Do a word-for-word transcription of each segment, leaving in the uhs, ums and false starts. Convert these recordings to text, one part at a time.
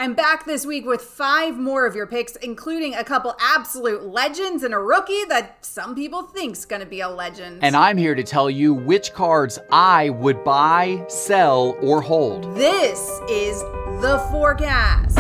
I'm back this week with five more of your picks, including a couple absolute legends and a rookie that some people think's gonna be a legend. And I'm here to tell you which cards I would buy, sell, or hold. This is The Forecast.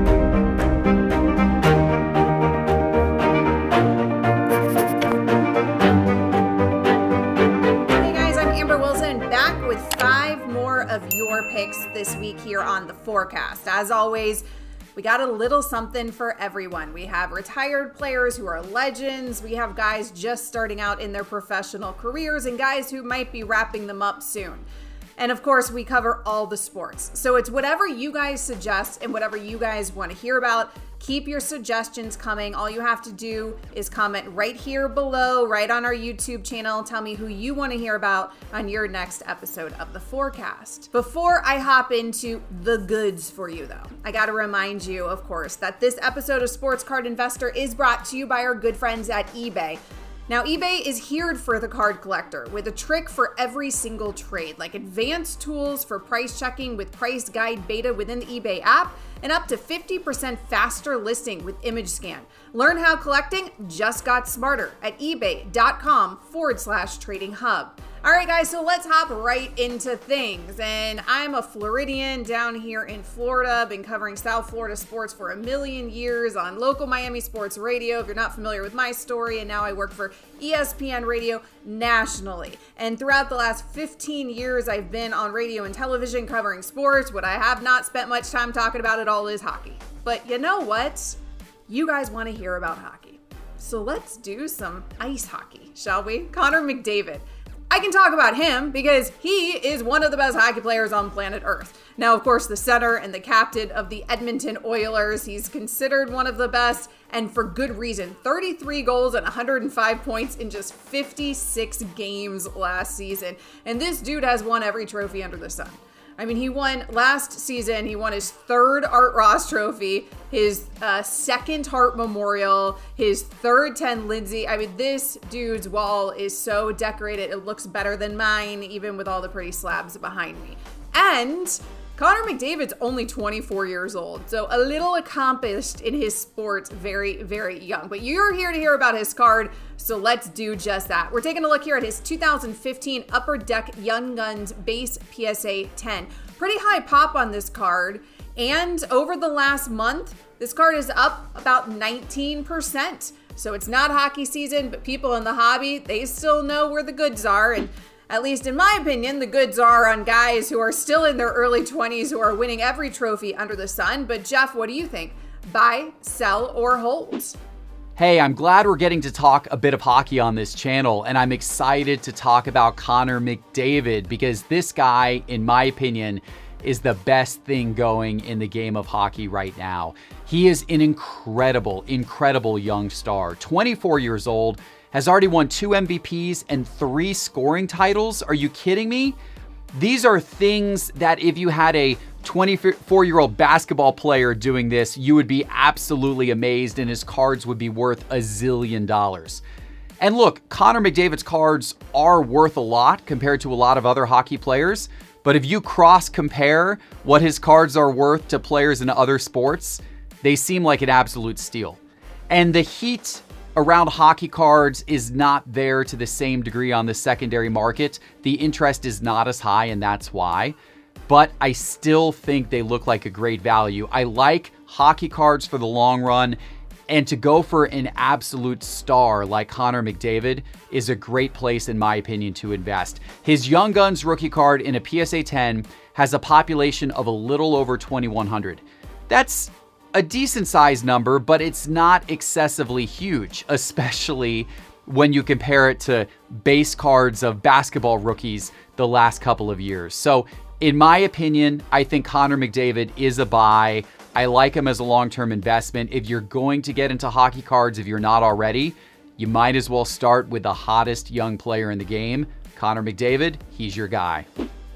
Of your picks this week here on The Forecast. As always, we got a little something for everyone. We have retired players who are legends. We have guys just starting out in their professional careers and guys who might be wrapping them up soon. And of course, we cover all the sports. So it's whatever you guys suggest and whatever you guys want to hear about. Keep your suggestions coming. All you have to do is comment right here below, right on our YouTube channel. Tell me who you want to hear about on your next episode of The Forecast. Before I hop into the goods for you, though, I got to remind you, of course, that this episode of Sports Card Investor is brought to you by our good friends at eBay. Now, eBay is here for the card collector with a trick for every single trade, like advanced tools for price checking with Price Guide Beta within the eBay app, and up to fifty percent faster listing with Image Scan. Learn how collecting just got smarter at ebay.com forward slash trading hub. All right, guys, so let's hop right into things. And I'm a Floridian down here in Florida. Been covering South Florida sports for a million years on local Miami sports radio, if you're not familiar with my story. And now I work for E S P N Radio nationally. And throughout the last fifteen years, I've been on radio and television covering sports. What I have not spent much time talking about at all is hockey. But you know what? You guys want to hear about hockey. So let's do some ice hockey, shall we? Connor McDavid. I can talk about him because he is one of the best hockey players on planet Earth. Now, of course, the center and the captain of the Edmonton Oilers. He's considered one of the best, and for good reason. thirty-three goals and one hundred five points in just fifty-six games last season. And this dude has won every trophy under the sun. I mean, he won last season, he won his third Art Ross trophy, his uh, second Hart Memorial, his third ten Lindsay. I mean, this dude's wall is so decorated, it looks better than mine, even with all the pretty slabs behind me. And Connor McDavid's only twenty-four years old, so a little accomplished in his sport, very, very young. But you're here to hear about his card, so let's do just that. We're taking a look here at his two thousand fifteen Upper Deck Young Guns base P S A ten. Pretty high pop on this card, and over the last month, this card is up about nineteen percent. So it's not hockey season, but people in the hobby, they still know where the goods are, and at least in my opinion, the goods are on guys who are still in their early twenties who are winning every trophy under the sun. But Jeff, what do you think? Buy, sell, or hold? Hey, I'm glad we're getting to talk a bit of hockey on this channel, and I'm excited to talk about Connor McDavid because this guy, in my opinion, is the best thing going in the game of hockey right now. He is an incredible, incredible young star. twenty-four years old, has already won two M V Ps and three scoring titles. Are you kidding me? These are things that if you had a twenty-four-year-old basketball player doing this, you would be absolutely amazed and his cards would be worth a zillion dollars. And look, Connor McDavid's cards are worth a lot compared to a lot of other hockey players, but if you cross-compare what his cards are worth to players in other sports, they seem like an absolute steal. And the heat around hockey cards is not there to the same degree on the secondary market. The interest is not as high, and that's why. But I still think they look like a great value. I like hockey cards for the long run, and to go for an absolute star like Connor McDavid is a great place, in my opinion, to invest. His Young Guns rookie card in a P S A ten has a population of a little over twenty-one hundred. That's a decent sized number, but it's not excessively huge, especially when you compare it to base cards of basketball rookies the last couple of years. So in my opinion, I think Connor McDavid is a buy. I like him as a long-term investment. If you're going to get into hockey cards, if you're not already, you might as well start with the hottest young player in the game. Connor McDavid, he's your guy.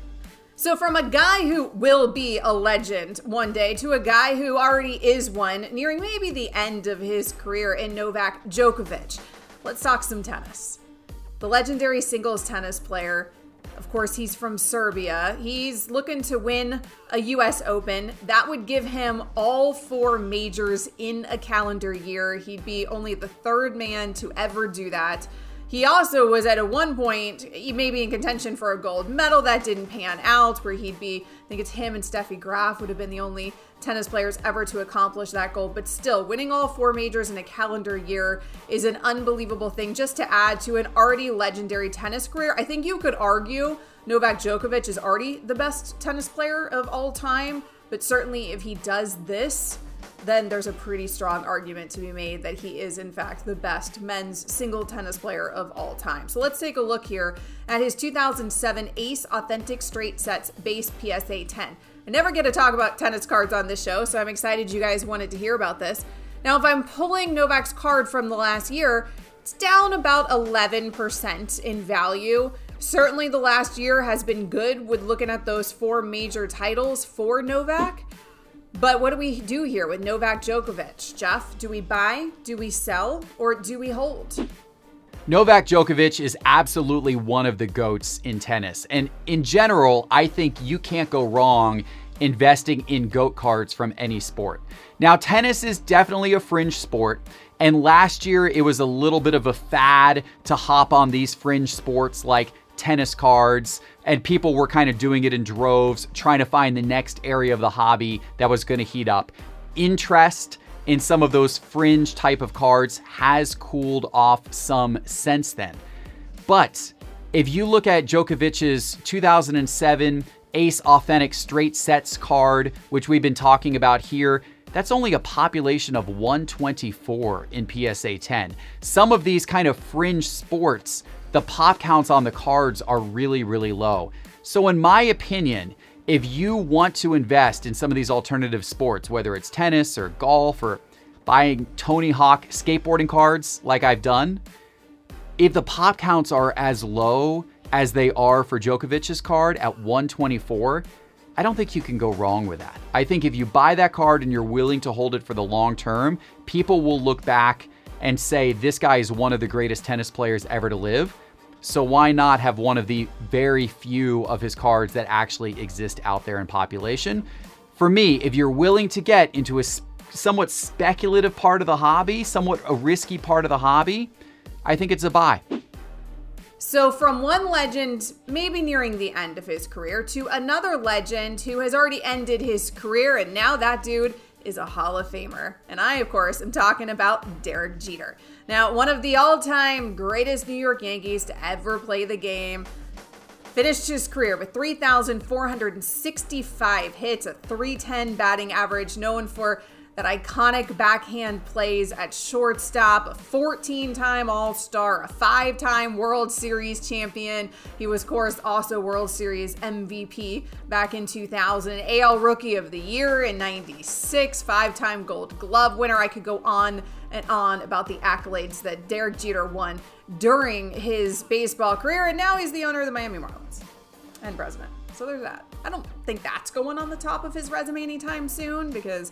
So from a guy who will be a legend one day to a guy who already is one, nearing maybe the end of his career in Novak Djokovic. Let's talk some tennis. The legendary singles tennis player Of course, he's from Serbia. He's looking to win a U S Open. That would give him all four majors in a calendar year. He'd be only the third man to ever do that. He also was at a one point, he may be in contention for a gold medal. That didn't pan out, where he'd be, I think it's him and Steffi Graf would have been the only tennis players ever to accomplish that goal. But still, winning all four majors in a calendar year is an unbelievable thing, just to add to an already legendary tennis career. I think you could argue Novak Djokovic is already the best tennis player of all time, but certainly if he does this, then there's a pretty strong argument to be made that he is, in fact, the best men's single tennis player of all time. So let's take a look here at his two thousand seven Ace Authentic Straight Sets Base P S A ten. I never get to talk about tennis cards on this show, so I'm excited you guys wanted to hear about this. Now, if I'm pulling Novak's card from the last year, it's down about eleven percent in value. Certainly the last year has been good with looking at those four major titles for Novak. But what do we do here with Novak Djokovic? Jeff, do we buy, do we sell, or do we hold? Novak Djokovic is absolutely one of the GOATs in tennis. And in general, I think you can't go wrong investing in GOAT cards from any sport. Now, tennis is definitely a fringe sport. And last year, it was a little bit of a fad to hop on these fringe sports like tennis cards, and people were kind of doing it in droves, trying to find the next area of the hobby that was going to heat up. Interest in some of those fringe type of cards has cooled off some since then. But if you look at Djokovic's two thousand seven Ace Authentic Straight Sets card, which we've been talking about here, that's only a population of one twenty-four in P S A ten. Some of these kind of fringe sports, the pop counts on the cards are really, really low. So in my opinion, if you want to invest in some of these alternative sports, whether it's tennis or golf or buying Tony Hawk skateboarding cards like I've done, if the pop counts are as low as they are for Djokovic's card at one twenty-four, I don't think you can go wrong with that. I think if you buy that card and you're willing to hold it for the long term, people will look back and say, this guy is one of the greatest tennis players ever to live. So why not have one of the very few of his cards that actually exist out there in population? For me, if you're willing to get into a somewhat speculative part of the hobby, somewhat a risky part of the hobby, I think it's a buy. So from one legend maybe nearing the end of his career to another legend who has already ended his career, and now that dude is a Hall of Famer. And I, of course, am talking about Derek Jeter. Now, one of the all-time greatest New York Yankees to ever play the game, finished his career with three thousand four hundred sixty-five hits, a three ten batting average, known for that iconic backhand plays at shortstop, a fourteen-time All-Star, a five-time World Series champion. He was, of course, also World Series M V P back in two thousand, A L Rookie of the Year in ninety-six, five-time Gold Glove winner. I could go on and on about the accolades that Derek Jeter won during his baseball career, and now he's the owner of the Miami Marlins and president. So there's that. I don't think that's going on the top of his resume anytime soon, because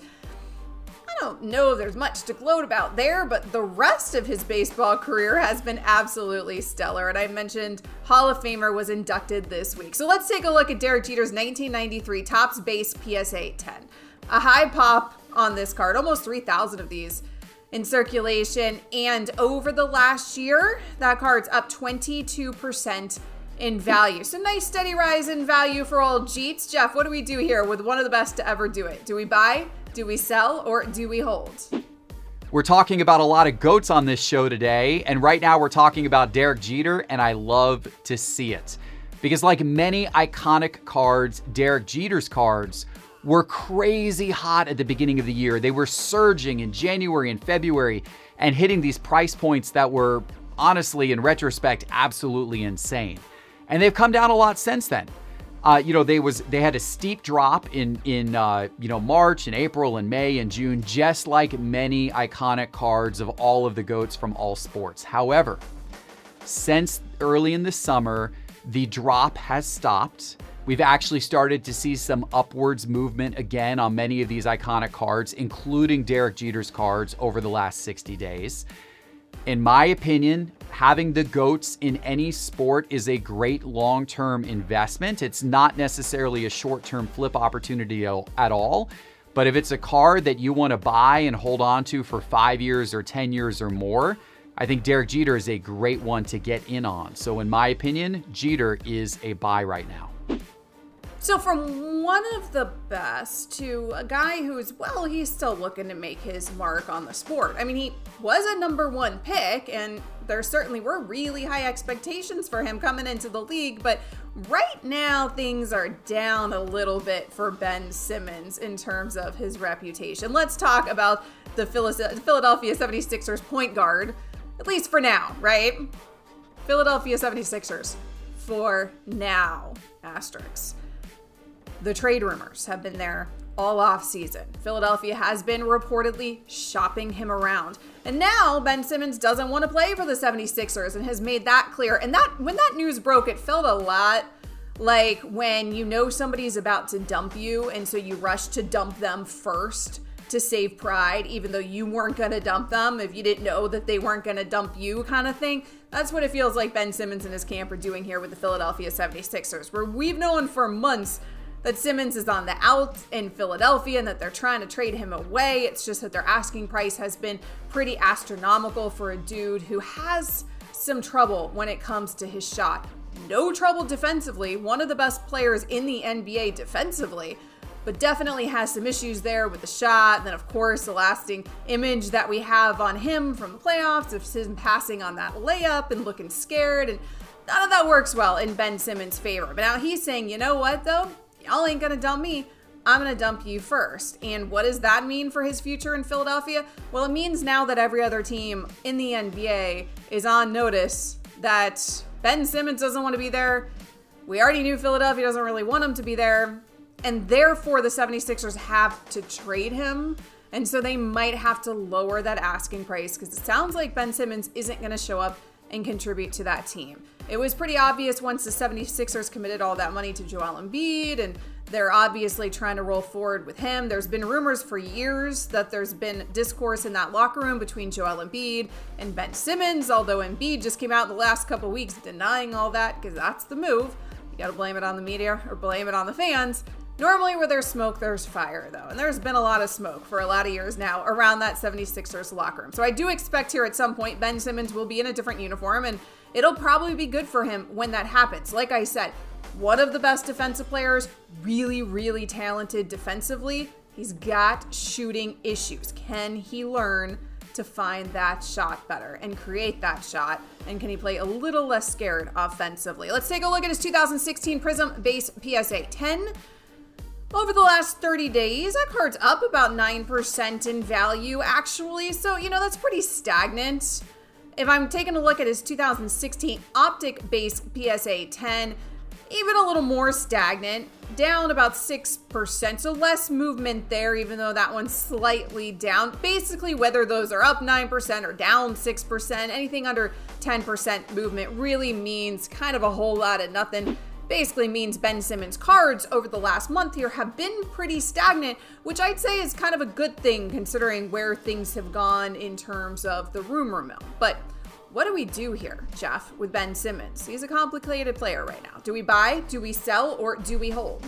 I don't know if there's much to gloat about there, but the rest of his baseball career has been absolutely stellar. And I mentioned Hall of Famer was inducted this week. So let's take a look at Derek Jeter's nineteen ninety-three Topps Base P S A ten. A high pop on this card, almost three thousand of these in circulation. And over the last year, that card's up twenty-two percent in value. So nice steady rise in value for old Jeets. Jeff, what do we do here with one of the best to ever do it? Do we buy? Do we sell, or do we hold? We're talking about a lot of GOATs on this show today, and right now we're talking about Derek Jeter, and I love to see it. Because like many iconic cards, Derek Jeter's cards were crazy hot at the beginning of the year. They were surging in January and February and hitting these price points that were honestly, in retrospect, absolutely insane. And they've come down a lot since then. Uh, you know, they was they had a steep drop in in uh, you know March and April and May and June, just like many iconic cards of all of the GOATs from all sports. However, since early in the summer, the drop has stopped. We've actually started to see some upwards movement again on many of these iconic cards, including Derek Jeter's cards over the last sixty days. In my opinion, having the GOATs in any sport is a great long-term investment. It's not necessarily a short-term flip opportunity at all. But if it's a card that you want to buy and hold on to for five years or ten years or more, I think Derek Jeter is a great one to get in on. So in my opinion, Jeter is a buy right now. So from one of the best to a guy who's, well, he's still looking to make his mark on the sport. I mean, he was a number one pick, and there certainly were really high expectations for him coming into the league, but right now things are down a little bit for Ben Simmons in terms of his reputation. Let's talk about the Philadelphia seventy-sixers point guard, at least for now, right? Philadelphia seventy-sixers for now, asterisks. The trade rumors have been there all off season. Philadelphia has been reportedly shopping him around. And now Ben Simmons doesn't want to play for the seventy-sixers and has made that clear. And that when that news broke, it felt a lot like when you know somebody's about to dump you and so you rush to dump them first to save pride, even though you weren't going to dump them if you didn't know that they weren't going to dump you, kind of thing. That's what it feels like Ben Simmons and his camp are doing here with the Philadelphia seventy-sixers, where we've known for months that Simmons is on the out in Philadelphia and that they're trying to trade him away. It's just that their asking price has been pretty astronomical for a dude who has some trouble when it comes to his shot. No trouble defensively, one of the best players in the N B A defensively, but definitely has some issues there with the shot. And then, of course, the lasting image that we have on him from the playoffs of him passing on that layup and looking scared. And none of that works well in Ben Simmons' favor. But now he's saying, you know what, though? Y'all ain't gonna dump me. I'm gonna dump you first. And what does that mean for his future in Philadelphia? Well, it means now that every other team in the N B A is on notice that Ben Simmons doesn't want to be there. We already knew Philadelphia doesn't really want him to be there. And therefore, the seventy-sixers have to trade him. And so they might have to lower that asking price because it sounds like Ben Simmons isn't going to show up and contribute to that team. It was pretty obvious once the seventy-sixers committed all that money to Joel Embiid, and they're obviously trying to roll forward with him. There's been rumors for years that there's been discourse in that locker room between Joel Embiid and Ben Simmons, although Embiid just came out in the last couple weeks denying all that because that's the move. You got to blame it on the media or blame it on the fans. Normally where there's smoke, there's fire, though. And there's been a lot of smoke for a lot of years now around that seventy-sixers locker room. So I do expect here at some point Ben Simmons will be in a different uniform, and it'll probably be good for him when that happens. Like I said, one of the best defensive players, really, really talented defensively. He's got shooting issues. Can he learn to find that shot better and create that shot? And can he play a little less scared offensively? Let's take a look at his two thousand sixteen Prism base P S A ten. Over the last thirty days, that card's up about nine percent in value, actually. So, you know, that's pretty stagnant. If I'm taking a look at his two thousand sixteen Optic base P S A ten, even a little more stagnant, down about six percent. So less movement there, even though that one's slightly down. Basically, whether those are up nine percent or down six percent, anything under ten percent movement really means kind of a whole lot of nothing. Basically means Ben Simmons cards over the last month here have been pretty stagnant, which I'd say is kind of a good thing considering where things have gone in terms of the rumor mill. But what do we do here, Jeff, with Ben Simmons? He's a complicated player right now. Do we buy, do we sell, or do we hold?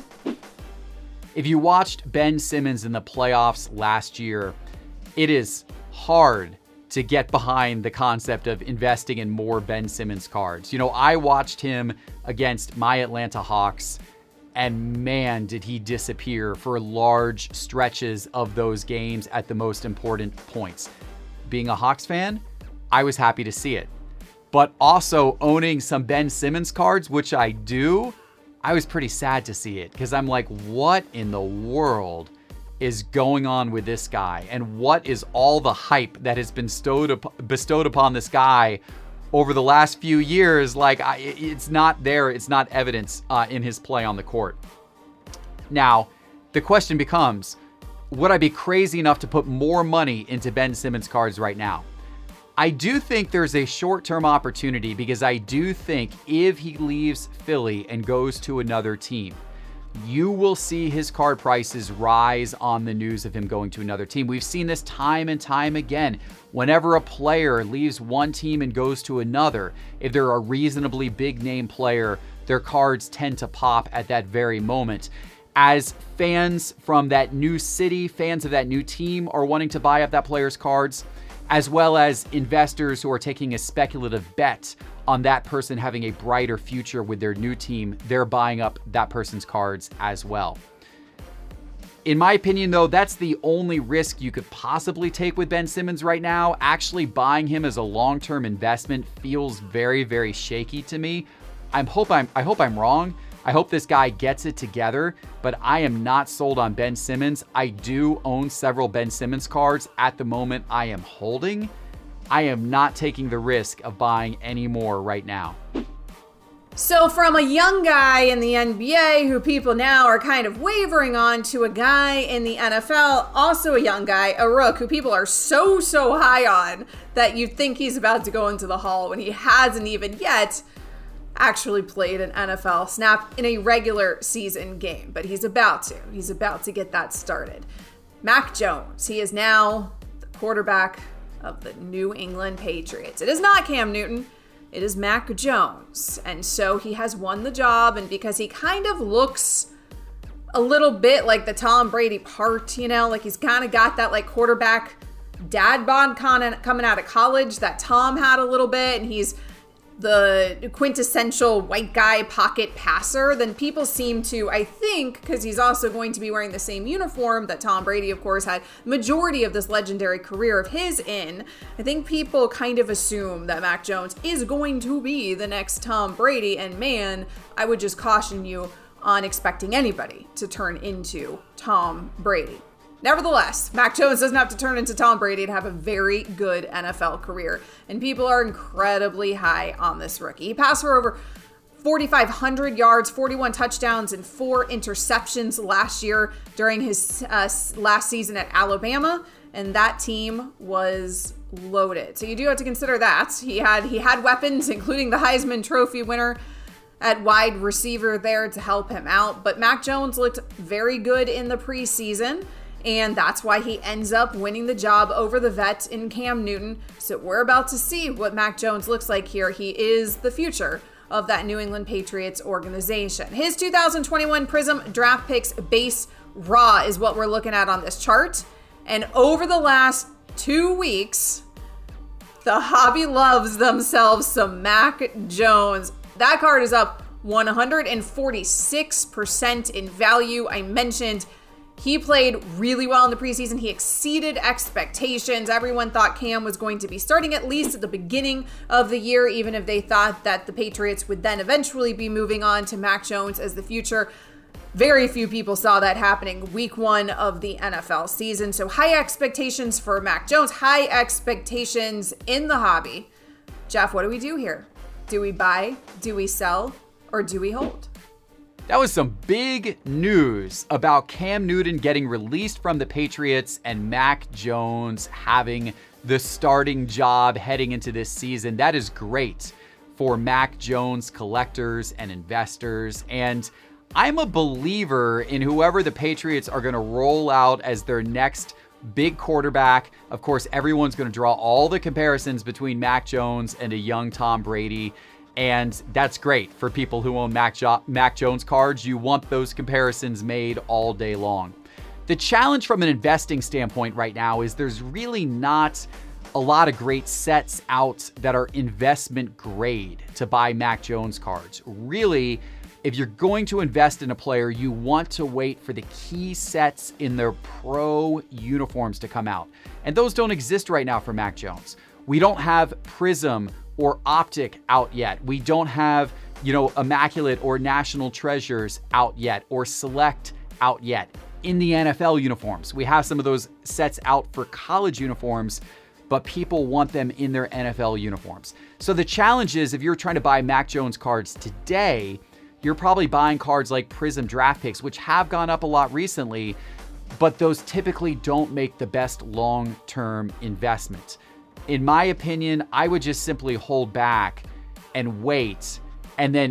If you watched Ben Simmons in the playoffs last year, it is hard to get behind the concept of investing in more Ben Simmons cards. You know, I watched him against my Atlanta Hawks, and man, did he disappear for large stretches of those games at the most important points. Being a Hawks fan, I was happy to see it. But also owning some Ben Simmons cards, which I do, I was pretty sad to see it because I'm like, what in the world is going on with this guy? And what is all the hype that has been bestowed, up, bestowed upon this guy over the last few years? Like, I, it's not there. It's not evidence uh, in his play on the court. Now, the question becomes, would I be crazy enough to put more money into Ben Simmons cards right now? I do think there's a short-term opportunity because I do think if he leaves Philly and goes to another team, you will see his card prices rise on the news of him going to another team. We've seen this time and time again. Whenever a player leaves one team and goes to another, if they're a reasonably big name player, their cards tend to pop at that very moment. As fans from that new city, fans of that new team are wanting to buy up that player's cards, as well as investors who are taking a speculative bet on that person having a brighter future with their new team, they're buying up that person's cards as well. In my opinion, though, that's the only risk you could possibly take with Ben Simmons right now. Actually buying him as a long-term investment feels very, very shaky to me. I hope I'm, I hope I'm wrong. I hope this guy gets it together, but I am not sold on Ben Simmons. I do own several Ben Simmons cards at the moment I am holding. I am not taking the risk of buying any more right now. So from a young guy in the N B A who people now are kind of wavering on to a guy in the N F L, also a young guy, a rook, who people are so, so high on that you think he's about to go into the Hall when he hasn't even yet actually played an N F L snap in a regular season game, but he's about to. He's about to get that started. Mac Jones, he is now the quarterback of the New England Patriots. It is not Cam Newton, it is Mac Jones. And so he has won the job, and because he kind of looks a little bit like the Tom Brady part, you know, like he's kind of got that like quarterback dad bod coming out of college that Tom had a little bit, and he's the quintessential white guy pocket passer, then people seem to, I think, because he's also going to be wearing the same uniform that Tom Brady, of course, had majority of this legendary career of his in, I think people kind of assume that Mac Jones is going to be the next Tom Brady, and man, I would just caution you on expecting anybody to turn into Tom Brady. Nevertheless, Mac Jones doesn't have to turn into Tom Brady to have a very good N F L career, and people are incredibly high on this rookie. He passed for over forty-five hundred yards, forty-one touchdowns, and four interceptions last year during his uh, last season at Alabama, and that team was loaded. So you do have to consider that. He had he had weapons, including the Heisman Trophy winner at wide receiver there to help him out, but Mac Jones looked very good in the preseason, and that's why he ends up winning the job over the vet in Cam Newton. So we're about to see what Mac Jones looks like here. He is the future of that New England Patriots organization. His two thousand twenty-one Prism Draft Picks base raw is what we're looking at on this chart. And over the last two weeks, the hobby loves themselves some Mac Jones. That card is up one hundred forty-six percent in value. I mentioned he played really well in the preseason. He exceeded expectations. Everyone thought Cam was going to be starting at least at the beginning of the year, even if they thought that the Patriots would then eventually be moving on to Mac Jones as the future. Very few people saw that happening week one of the N F L season. So high expectations for Mac Jones, high expectations in the hobby. Jeff, what do we do here? Do we buy, do we sell, or do we hold? That was some big news about Cam Newton getting released from the Patriots and Mac Jones having the starting job heading into this season. That is great for Mac Jones collectors and investors. And I'm a believer in whoever the Patriots are going to roll out as their next big quarterback. Of course, everyone's going to draw all the comparisons between Mac Jones and a young Tom Brady. And that's great for people who own Mac, jo- Mac Jones cards. You want those comparisons made all day long. The challenge from an investing standpoint right now is there's really not a lot of great sets out that are investment grade to buy Mac Jones cards. Really, if you're going to invest in a player, you want to wait for the key sets in their pro uniforms to come out. And those don't exist right now for Mac Jones. We don't have Prism or Optic out yet. We don't have, you know, Immaculate or National Treasures out yet, or Select out yet. In the N F L uniforms, we have some of those sets out for college uniforms, but people want them in their N F L uniforms. So the challenge is, if you're trying to buy Mac Jones cards today, you're probably buying cards like Prism Draft Picks, which have gone up a lot recently, but those typically don't make the best long-term investment. In my opinion, I would just simply hold back and wait, and then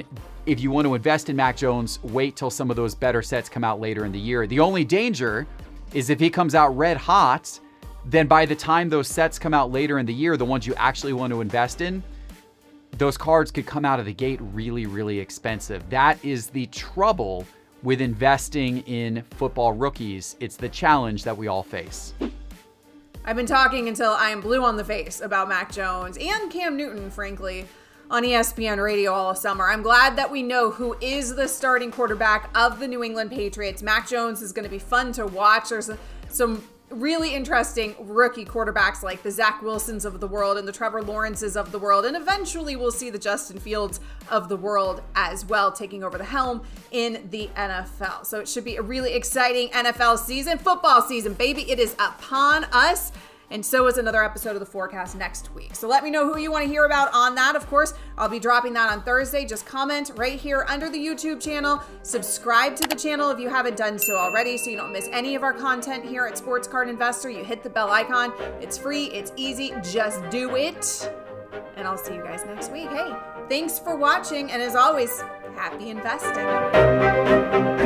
if you want to invest in Mac Jones, wait till some of those better sets come out later in the year. The only danger is if he comes out red hot, then by the time those sets come out later in the year, the ones you actually want to invest in, those cards could come out of the gate really, really expensive. That is the trouble with investing in football rookies. It's the challenge that we all face. I've been talking until I am blue on the face about Mac Jones and Cam Newton, frankly, on E S P N radio all summer. I'm glad that we know who is the starting quarterback of the New England Patriots. Mac Jones is going to be fun to watch. There's some really interesting rookie quarterbacks like the Zach Wilsons of the world and the Trevor Lawrences of the world. And eventually we'll see the Justin Fields of the world as well taking over the helm in the N F L. So it should be a really exciting N F L season, football season, baby. It is upon us. And so is another episode of The Forecast next week. So let me know who you want to hear about on that. Of course, I'll be dropping that on Thursday. Just comment right here under the YouTube channel. Subscribe to the channel if you haven't done so already so you don't miss any of our content here at Sports Card Investor. You hit the bell icon. It's free. It's easy. Just do it. And I'll see you guys next week. Hey, thanks for watching. And as always, happy investing.